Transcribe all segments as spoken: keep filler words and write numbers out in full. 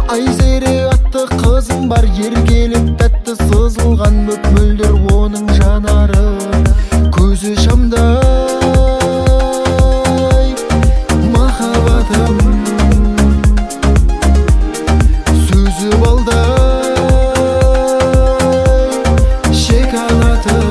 Айзере атты қызым бар, еркелік тәтті сызылған мөп-мөлдір оның жанары. Көзі шамдай махаббатым, сөзі балдай шоколадым.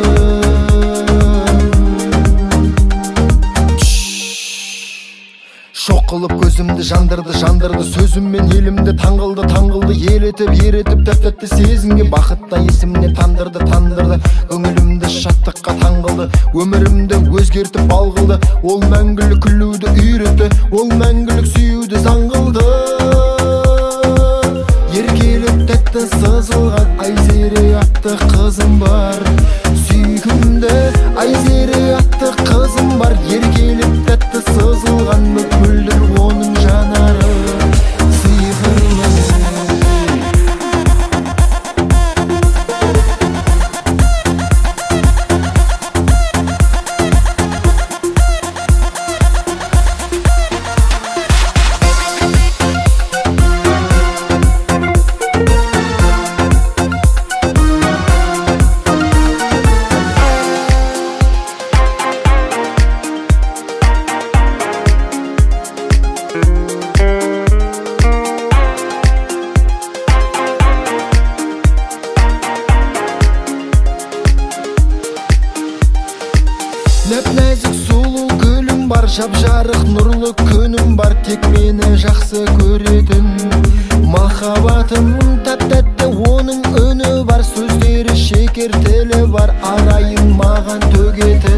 Шоқ қылып көзімді жандырды, жандырды сөзіммен елімді таңғылды, таңғылды елетіп, еретіп тәп-тәтті сезімге бақытта есімне тандырды, тандырды. Көңілімді шаттыққа таңғылды, өмірімді өзгертіп балғылды. Ол мәңгілік күлуді үйретті, ол мәңгілік сүюді заң қылды. Еркелік тәтті сызылған Айзере атты қызым бар, сүйкімді Айзере атты қызым бар. Еркелік тәтті сызылған мөп-мөлдір оның жанары. Сиқырлы нәп-нәзік сұлу гүлім бар, жап-жарық нұрлы күнім бар. Тек мені жақсы көретін махаббатым, тәп-тәтті оның үні бар, сөздері шекер тілі бар, арайын маған төгетін.